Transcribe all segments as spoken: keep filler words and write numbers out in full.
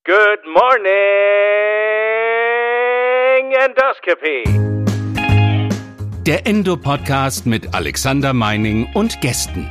Good morning, Endoscopy. Der Endo-Podcast mit Alexander Meining und Gästen.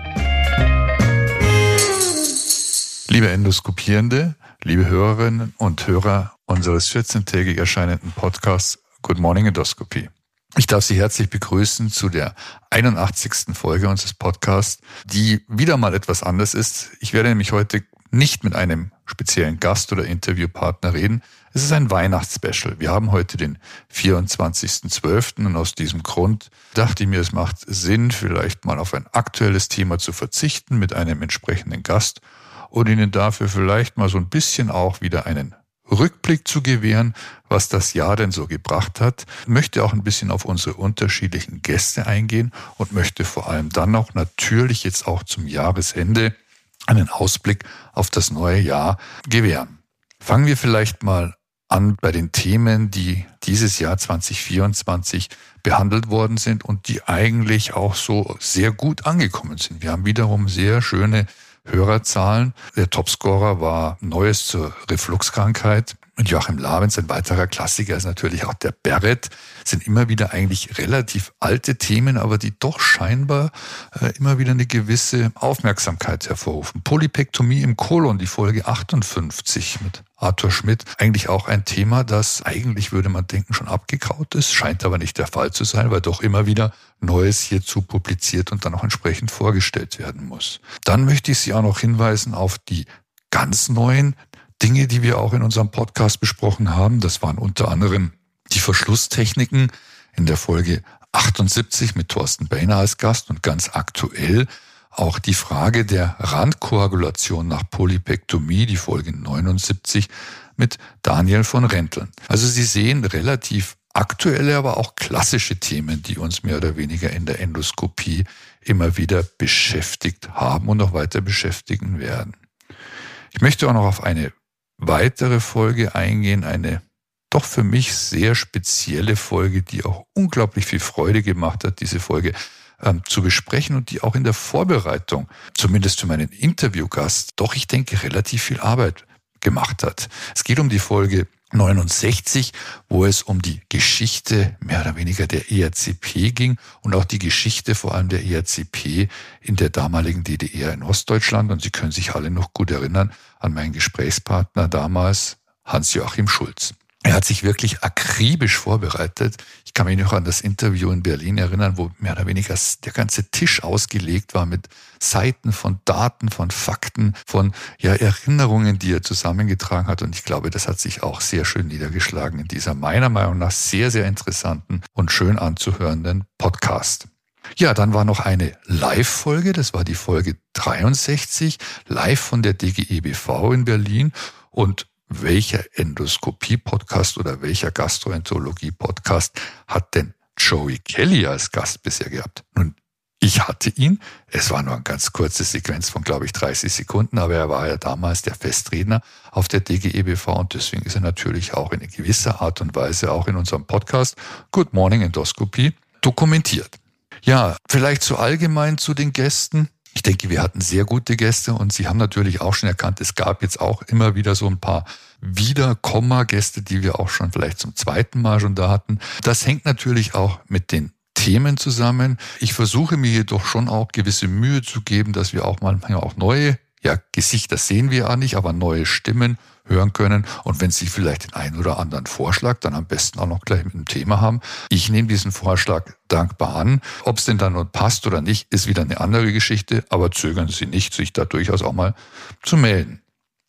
Liebe Endoskopierende, liebe Hörerinnen und Hörer unseres vierzehntägig erscheinenden Podcasts Good Morning Endoscopy. Ich darf Sie herzlich begrüßen zu der einundachtzigsten Folge unseres Podcasts, die wieder mal etwas anders ist. Ich werde nämlich heute nicht mit einem speziellen Gast oder Interviewpartner reden. Es ist ein Weihnachtsspecial. Wir haben heute den vierundzwanzigsten zwölften und aus diesem Grund dachte ich mir, es macht Sinn, vielleicht mal auf ein aktuelles Thema zu verzichten mit einem entsprechenden Gast und Ihnen dafür vielleicht mal so ein bisschen auch wieder einen Rückblick zu gewähren, was das Jahr denn so gebracht hat. Ich möchte auch ein bisschen auf unsere unterschiedlichen Gäste eingehen und möchte vor allem dann auch natürlich jetzt auch zum Jahresende einen Ausblick auf das neue Jahr gewähren. Fangen wir vielleicht mal an bei den Themen, die dieses Jahr zwanzig vierundzwanzig behandelt worden sind und die eigentlich auch so sehr gut angekommen sind. Wir haben wiederum sehr schöne Hörerzahlen. Der Topscorer war Neues zur Refluxkrankheit. Und Joachim Lavenz, ein weiterer Klassiker, ist natürlich auch der Barrett. Das sind immer wieder eigentlich relativ alte Themen, aber die doch scheinbar äh, immer wieder eine gewisse Aufmerksamkeit hervorrufen. Polypektomie im Kolon, die Folge achtundfünfzig mit Arthur Schmidt. Eigentlich auch ein Thema, das eigentlich, würde man denken, schon abgekaut ist. Scheint aber nicht der Fall zu sein, weil doch immer wieder Neues hierzu publiziert und dann auch entsprechend vorgestellt werden muss. Dann möchte ich Sie auch noch hinweisen auf die ganz neuen Dinge, die wir auch in unserem Podcast besprochen haben. Das waren unter anderem die Verschlusstechniken in der Folge achtundsiebzig mit Thorsten Behner als Gast und ganz aktuell auch die Frage der Randkoagulation nach Polypektomie, die Folge neunundsiebzig mit Daniel von Renteln. Also Sie sehen relativ aktuelle, aber auch klassische Themen, die uns mehr oder weniger in der Endoskopie immer wieder beschäftigt haben und noch weiter beschäftigen werden. Ich möchte auch noch auf eine weitere Folge eingehen, eine doch für mich sehr spezielle Folge, die auch unglaublich viel Freude gemacht hat, diese Folge ähm, zu besprechen und die auch in der Vorbereitung, zumindest für meinen Interviewgast, doch ich denke relativ viel Arbeit gemacht hat. Es geht um die Folge neunundsechzig, wo es um die Geschichte mehr oder weniger der E R C P ging und auch die Geschichte vor allem der E R C P in der damaligen D D R in Ostdeutschland. Und Sie können sich alle noch gut erinnern an meinen Gesprächspartner damals, Hans-Joachim Schulz. Er hat sich wirklich akribisch vorbereitet. Ich kann mich noch an das Interview in Berlin erinnern, wo mehr oder weniger der ganze Tisch ausgelegt war mit Seiten von Daten, von Fakten, von ja Erinnerungen, die er zusammengetragen hat. Und ich glaube, das hat sich auch sehr schön niedergeschlagen in dieser meiner Meinung nach sehr, sehr interessanten und schön anzuhörenden Podcast. Ja, dann war noch eine Live-Folge, das war die Folge dreiundsechzig, live von der D G E B V in Berlin. Und welcher Endoskopie-Podcast oder welcher Gastroenterologie-Podcast hat denn Joey Kelly als Gast bisher gehabt? Nun, ich hatte ihn. Es war nur eine ganz kurze Sequenz von, glaube ich, dreißig Sekunden, aber er war ja damals der Festredner auf der D G E B V und deswegen ist er natürlich auch in gewisser Art und Weise auch in unserem Podcast Good Morning Endoscopy dokumentiert. Ja, vielleicht so allgemein zu den Gästen. Ich denke, wir hatten sehr gute Gäste und Sie haben natürlich auch schon erkannt, es gab jetzt auch immer wieder so ein paar Wiederkomma-Gäste, die wir auch schon vielleicht zum zweiten Mal schon da hatten. Das hängt natürlich auch mit den Themen zusammen. Ich versuche mir jedoch schon auch gewisse Mühe zu geben, dass wir auch manchmal auch neue, ja, Gesichter sehen wir ja nicht, aber neue Stimmen hören können. Und wenn Sie vielleicht den einen oder anderen Vorschlag dann am besten auch noch gleich mit dem Thema haben. Ich nehme diesen Vorschlag dankbar an. Ob es denn dann nun passt oder nicht, ist wieder eine andere Geschichte. Aber zögern Sie nicht, sich da durchaus auch mal zu melden.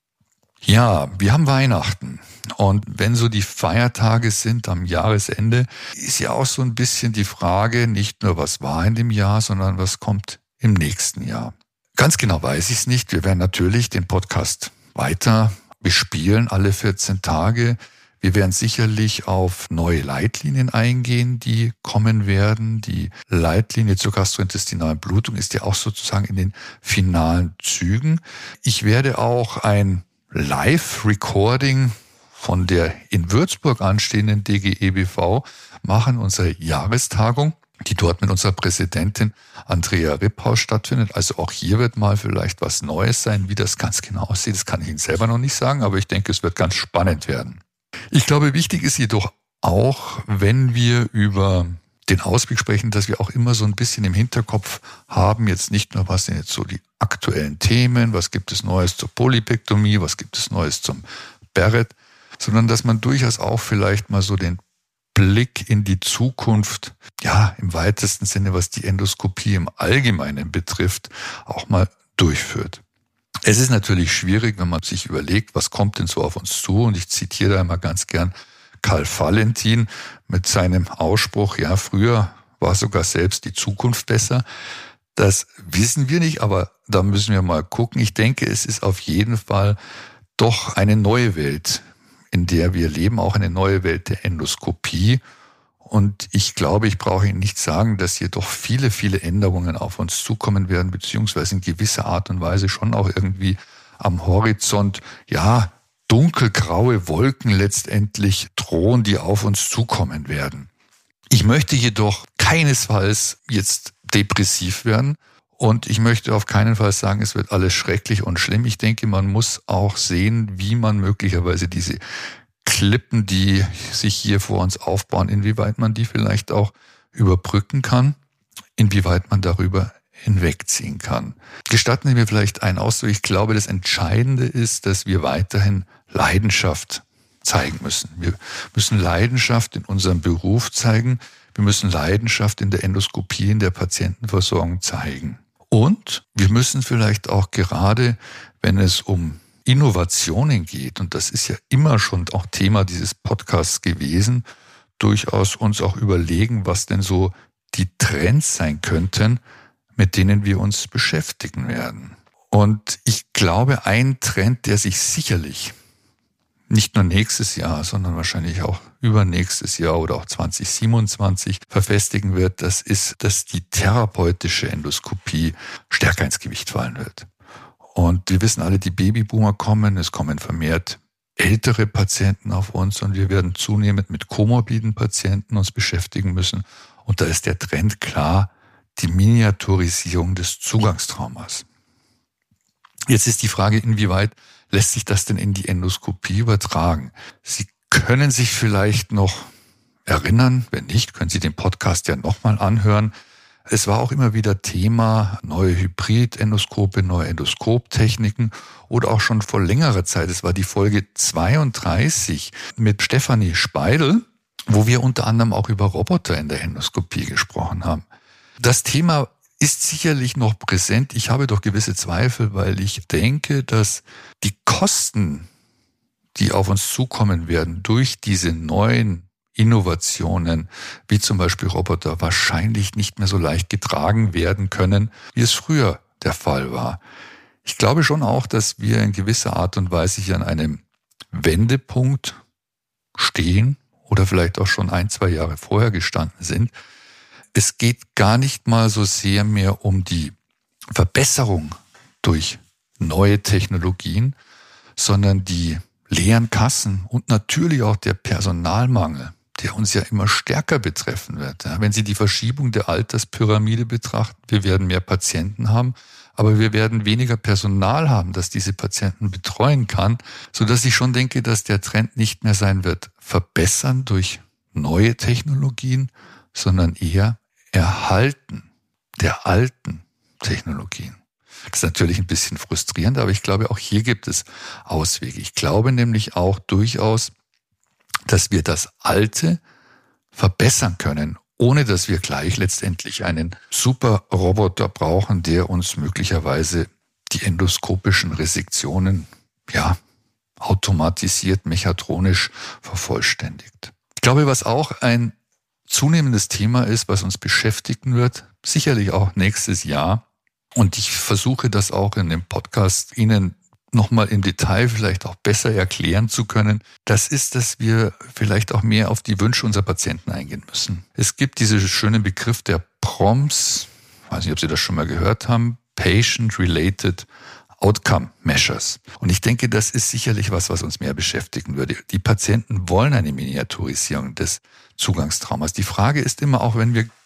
Ja, wir haben Weihnachten. Und wenn so die Feiertage sind am Jahresende, ist ja auch so ein bisschen die Frage, nicht nur was war in dem Jahr, sondern was kommt im nächsten Jahr. Ganz genau weiß ich es nicht. Wir werden natürlich den Podcast weiter bespielen, alle vierzehn Tage. Wir werden sicherlich auf neue Leitlinien eingehen, die kommen werden. Die Leitlinie zur gastrointestinalen Blutung ist ja auch sozusagen in den finalen Zügen. Ich werde auch ein Live-Recording von der in Würzburg anstehenden D G E B V machen, unsere Jahrestagung. die dort mit unserer Präsidentin Andrea Ripphaus stattfindet. Also auch hier wird mal vielleicht was Neues sein. Wie das ganz genau aussieht, das kann ich Ihnen selber noch nicht sagen, aber ich denke, es wird ganz spannend werden. Ich glaube, wichtig ist jedoch auch, wenn wir über den Ausblick sprechen, dass wir auch immer so ein bisschen im Hinterkopf haben, jetzt nicht nur, was sind jetzt so die aktuellen Themen, was gibt es Neues zur Polypektomie, was gibt es Neues zum Barrett, sondern dass man durchaus auch vielleicht mal so den Blick in die Zukunft, ja, im weitesten Sinne, was die Endoskopie im Allgemeinen betrifft, auch mal durchführt. Es ist natürlich schwierig, wenn man sich überlegt, was kommt denn so auf uns zu, und ich zitiere da immer ganz gern Karl Valentin mit seinem Ausspruch, ja, früher war sogar selbst die Zukunft besser. Das wissen wir nicht, aber da müssen wir mal gucken. Ich denke, es ist auf jeden Fall doch eine neue Welt, in der wir leben, auch eine neue Welt der Endoskopie. Und ich glaube, ich brauche Ihnen nicht sagen, dass hier doch viele, viele Änderungen auf uns zukommen werden, beziehungsweise in gewisser Art und Weise schon auch irgendwie am Horizont, ja, dunkelgraue Wolken letztendlich drohen, die auf uns zukommen werden. Ich möchte jedoch keinesfalls jetzt depressiv werden und ich möchte auf keinen Fall sagen, es wird alles schrecklich und schlimm. Ich denke, man muss auch sehen, wie man möglicherweise diese Klippen, die sich hier vor uns aufbauen, inwieweit man die vielleicht auch überbrücken kann, inwieweit man darüber hinwegziehen kann. Gestatten Sie mir vielleicht einen Ausdruck. Ich glaube, das Entscheidende ist, dass wir weiterhin Leidenschaft zeigen müssen. Wir müssen Leidenschaft in unserem Beruf zeigen. Wir müssen Leidenschaft in der Endoskopie, in der Patientenversorgung zeigen. Und wir müssen vielleicht auch gerade, wenn es um Innovationen geht, und das ist ja immer schon auch Thema dieses Podcasts gewesen, durchaus uns auch überlegen, was denn so die Trends sein könnten, mit denen wir uns beschäftigen werden. Und ich glaube, ein Trend, der sich sicherlich nicht nur nächstes Jahr, sondern wahrscheinlich auch übernächstes Jahr oder auch zwanzig siebenundzwanzig verfestigen wird, das ist, dass die therapeutische Endoskopie stärker ins Gewicht fallen wird. Und wir wissen alle, die Babyboomer kommen, es kommen vermehrt ältere Patienten auf uns und wir werden zunehmend mit komorbiden Patienten uns beschäftigen müssen. Und da ist der Trend klar, die Miniaturisierung des Zugangstraumas. Jetzt ist die Frage, inwieweit lässt sich das denn in die Endoskopie übertragen? Sie können sich vielleicht noch erinnern, wenn nicht, können Sie den Podcast ja nochmal anhören. Es war auch immer wieder Thema neue Hybrid-Endoskope, neue Endoskoptechniken oder auch schon vor längerer Zeit, es war die Folge zweiunddreißig mit Stefanie Speidel, wo wir unter anderem auch über Roboter in der Endoskopie gesprochen haben. Das Thema ist sicherlich noch präsent. Ich habe doch gewisse Zweifel, weil ich denke, dass die Kosten, die auf uns zukommen werden durch diese neuen Innovationen, wie zum Beispiel Roboter, wahrscheinlich nicht mehr so leicht getragen werden können, wie es früher der Fall war. Ich glaube schon auch, dass wir in gewisser Art und Weise hier an einem Wendepunkt stehen oder vielleicht auch schon ein, zwei Jahre vorher gestanden sind. Es geht gar nicht mal so sehr mehr um die Verbesserung durch neue Technologien, sondern die leeren Kassen und natürlich auch der Personalmangel, der uns ja immer stärker betreffen wird. Wenn Sie die Verschiebung der Alterspyramide betrachten, wir werden mehr Patienten haben, aber wir werden weniger Personal haben, das diese Patienten betreuen kann, sodass ich schon denke, dass der Trend nicht mehr sein wird, verbessern durch neue Technologien, sondern eher Erhalten der alten Technologien. Das ist natürlich ein bisschen frustrierend, aber ich glaube, auch hier gibt es Auswege. Ich glaube nämlich auch durchaus, dass wir das Alte verbessern können, ohne dass wir gleich letztendlich einen super Roboter brauchen, der uns möglicherweise die endoskopischen Resektionen, ja, automatisiert, mechatronisch vervollständigt. Ich glaube, was auch ein zunehmendes Thema ist, was uns beschäftigen wird, sicherlich auch nächstes Jahr. Und ich versuche das auch in dem Podcast Ihnen nochmal im Detail vielleicht auch besser erklären zu können. Das ist, dass wir vielleicht auch mehr auf die Wünsche unserer Patienten eingehen müssen. Es gibt diesen schönen Begriff der P R O M S, ich weiß nicht, ob Sie das schon mal gehört haben, Patient-Related Outcome Measures. Und ich denke, das ist sicherlich was, was uns mehr beschäftigen würde. Die Patienten wollen eine Miniaturisierung des Zugangstraumas. Die Frage ist immer auch, wenn wir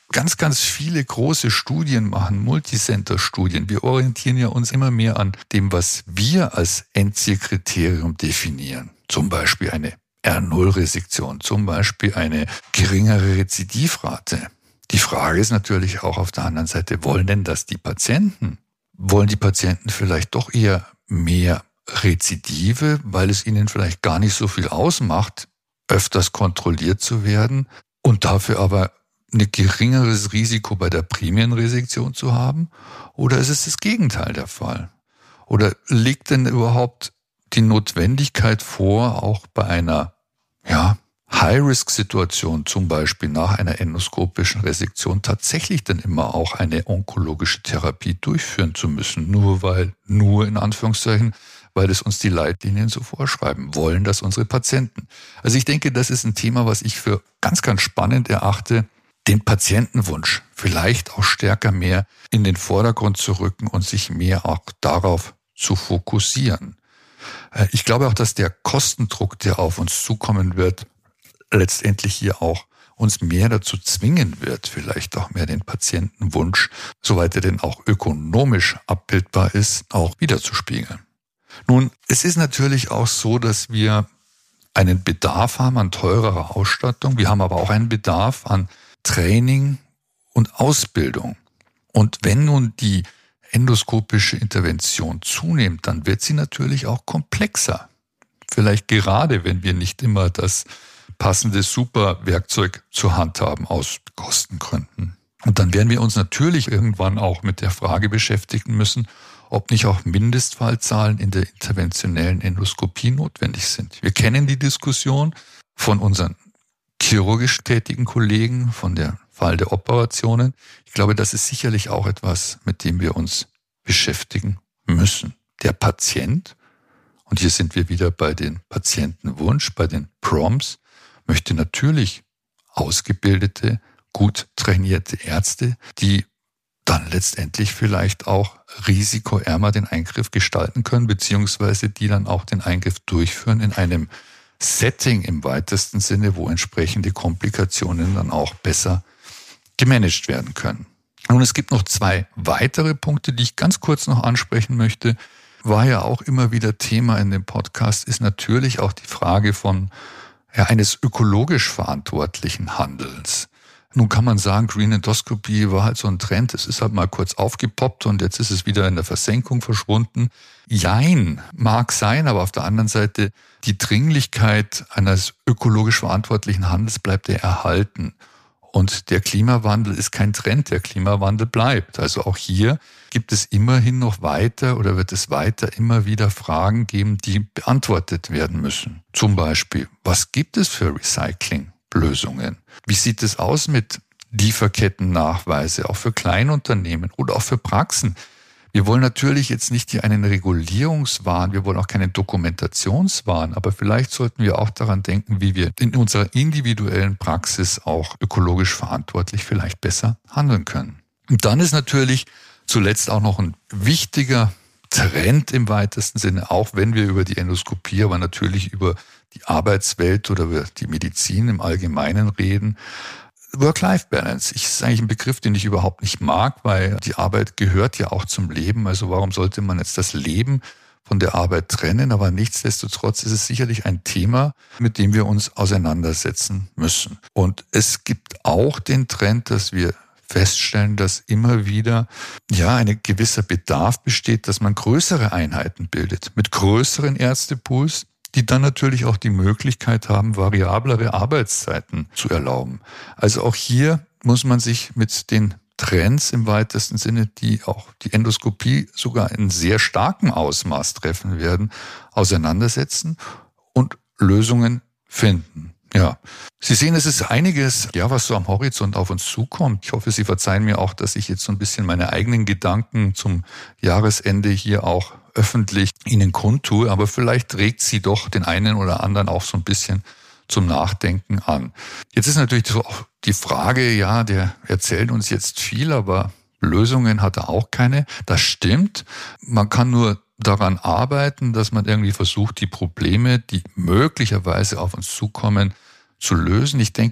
ganz, ganz viele große Studien machen, Multicenter-Studien. Wir orientieren ja uns immer mehr an dem, was wir als Endzielkriterium definieren. Zum Beispiel eine R null Resektion, zum Beispiel eine geringere Rezidivrate. Die Frage ist natürlich auch auf der anderen Seite, wollen denn das die Patienten? Wollen die Patienten vielleicht doch eher mehr Rezidive, weil es ihnen vielleicht gar nicht so viel ausmacht, öfters kontrolliert zu werden und dafür aber ein geringeres Risiko bei der Prämienresektion zu haben? Oder ist es das Gegenteil der Fall? Oder liegt denn überhaupt die Notwendigkeit vor, auch bei einer ja, High-Risk-Situation, zum Beispiel nach einer endoskopischen Resektion, tatsächlich dann immer auch eine onkologische Therapie durchführen zu müssen? Nur weil, nur in Anführungszeichen, weil es uns die Leitlinien so vorschreiben, wollen das unsere Patienten. Also ich denke, das ist ein Thema, was ich für ganz, ganz spannend erachte, den Patientenwunsch vielleicht auch stärker mehr in den Vordergrund zu rücken und sich mehr auch darauf zu fokussieren. Ich glaube auch, dass der Kostendruck, der auf uns zukommen wird, letztendlich hier auch uns mehr dazu zwingen wird, vielleicht auch mehr den Patientenwunsch, soweit er denn auch ökonomisch abbildbar ist, auch wiederzuspiegeln. Nun, es ist natürlich auch so, dass wir einen Bedarf haben an teurerer Ausstattung. Wir haben aber auch einen Bedarf an Training und Ausbildung. Und wenn nun die endoskopische Intervention zunimmt, dann wird sie natürlich auch komplexer. Vielleicht gerade, wenn wir nicht immer das passende Superwerkzeug zur Hand haben aus Kostengründen. Und dann werden wir uns natürlich irgendwann auch mit der Frage beschäftigen müssen, ob nicht auch Mindestfallzahlen in der interventionellen Endoskopie notwendig sind. Wir kennen die Diskussion von unseren chirurgisch tätigen Kollegen, von der Fall der Operationen. Ich glaube, das ist sicherlich auch etwas, mit dem wir uns beschäftigen müssen. Der Patient, und hier sind wir wieder bei den Patientenwunsch, bei den Prompts, möchte natürlich ausgebildete, gut trainierte Ärzte, die dann letztendlich vielleicht auch risikoärmer den Eingriff gestalten können, beziehungsweise die dann auch den Eingriff durchführen in einem Setting im weitesten Sinne, wo entsprechende Komplikationen dann auch besser gemanagt werden können. Und es gibt noch zwei weitere Punkte, die ich ganz kurz noch ansprechen möchte. War ja auch immer wieder Thema in dem Podcast, ist natürlich auch die Frage von ja, eines ökologisch verantwortlichen Handelns. Nun kann man sagen, Green Endoscopy war halt so ein Trend, es ist halt mal kurz aufgepoppt und jetzt ist es wieder in der Versenkung verschwunden. Jein, mag sein, aber auf der anderen Seite, die Dringlichkeit eines ökologisch verantwortlichen Handels bleibt ja erhalten. Und der Klimawandel ist kein Trend, der Klimawandel bleibt. Also auch hier gibt es immerhin noch weiter oder wird es weiter immer wieder Fragen geben, die beantwortet werden müssen. Zum Beispiel, was gibt es für Recyclinglösungen? Wie sieht es aus mit Lieferkettennachweise, auch für Kleinunternehmen oder auch für Praxen? Wir wollen natürlich jetzt nicht hier einen Regulierungswahn, wir wollen auch keinen Dokumentationswahn, aber vielleicht sollten wir auch daran denken, wie wir in unserer individuellen Praxis auch ökologisch verantwortlich vielleicht besser handeln können. Und dann ist natürlich zuletzt auch noch ein wichtiger Trend im weitesten Sinne, auch wenn wir über die Endoskopie, aber natürlich über die Arbeitswelt oder über die Medizin im Allgemeinen reden. Work-Life-Balance. Ich, ist eigentlich ein Begriff, den ich überhaupt nicht mag, weil die Arbeit gehört ja auch zum Leben. Also warum sollte man jetzt das Leben von der Arbeit trennen? Aber nichtsdestotrotz ist es sicherlich ein Thema, mit dem wir uns auseinandersetzen müssen. Und es gibt auch den Trend, dass wir feststellen, dass immer wieder ja ein gewisser Bedarf besteht, dass man größere Einheiten bildet, mit größeren Ärztepools, die dann natürlich auch die Möglichkeit haben, variablere Arbeitszeiten zu erlauben. Also auch hier muss man sich mit den Trends im weitesten Sinne, die auch die Endoskopie sogar in sehr starkem Ausmaß treffen werden, auseinandersetzen und Lösungen finden. Ja, Sie sehen, es ist einiges, ja, was so am Horizont auf uns zukommt. Ich hoffe, Sie verzeihen mir auch, dass ich jetzt so ein bisschen meine eigenen Gedanken zum Jahresende hier auch öffentlich Ihnen kundtue, aber vielleicht regt sie doch den einen oder anderen auch so ein bisschen zum Nachdenken an. Jetzt ist natürlich so auch die Frage, ja, der erzählt uns jetzt viel, aber Lösungen hat er auch keine. Das stimmt. Man kann nur daran arbeiten, dass man irgendwie versucht, die Probleme, die möglicherweise auf uns zukommen, zu lösen. Ich denke,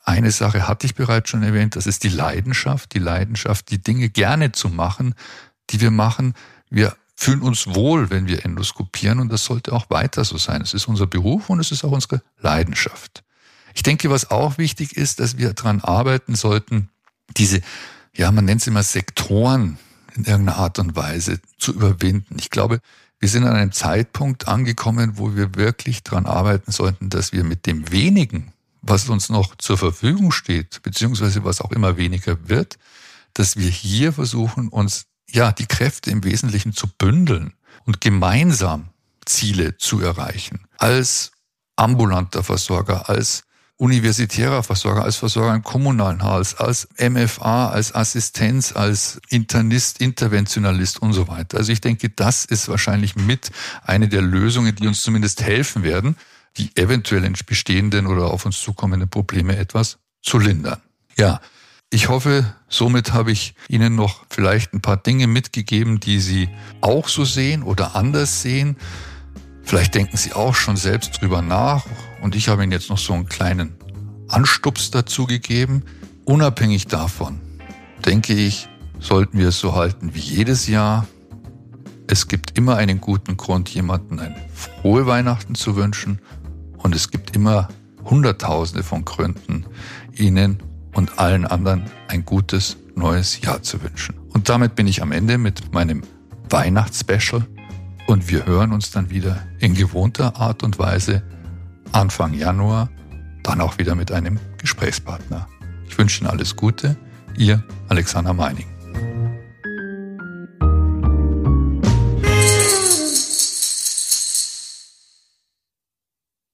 Eine Sache hatte ich bereits schon erwähnt, das ist die Leidenschaft, die Leidenschaft, die Dinge gerne zu machen, die wir machen. Wir fühlen uns wohl, wenn wir endoskopieren, und das sollte auch weiter so sein. Es ist unser Beruf und es ist auch unsere Leidenschaft. Ich denke, was auch wichtig ist, dass wir daran arbeiten sollten, diese, ja, man nennt es immer Sektoren in irgendeiner Art und Weise zu überwinden. Ich glaube, wir sind an einem Zeitpunkt angekommen, wo wir wirklich daran arbeiten sollten, dass wir mit dem wenigen, was uns noch zur Verfügung steht, beziehungsweise was auch immer weniger wird, dass wir hier versuchen, uns ja die Kräfte im Wesentlichen zu bündeln und gemeinsam Ziele zu erreichen. Als ambulanter Versorger, als universitärer Versorger, als Versorger im kommunalen Haus, als M F A, als Assistenz, als Internist, Interventionalist und so weiter. Also ich denke, das ist wahrscheinlich mit eine der Lösungen, die uns zumindest helfen werden, die eventuell bestehenden oder auf uns zukommenden Probleme etwas zu lindern. Ja, ich hoffe, somit habe ich Ihnen noch vielleicht ein paar Dinge mitgegeben, die Sie auch so sehen oder anders sehen. Vielleicht denken Sie auch schon selbst drüber nach, und ich habe Ihnen jetzt noch so einen kleinen Anstups dazu gegeben. Unabhängig davon, denke ich, sollten wir es so halten wie jedes Jahr. Es gibt immer einen guten Grund, jemandem eine frohe Weihnachten zu wünschen. Und es gibt immer Hunderttausende von Gründen, Ihnen und allen anderen ein gutes neues Jahr zu wünschen. Und damit bin ich am Ende mit meinem Weihnachtsspecial. Und wir hören uns dann wieder in gewohnter Art und Weise Anfang Januar, dann auch wieder mit einem Gesprächspartner. Ich wünsche Ihnen alles Gute, Ihr Alexander Meining.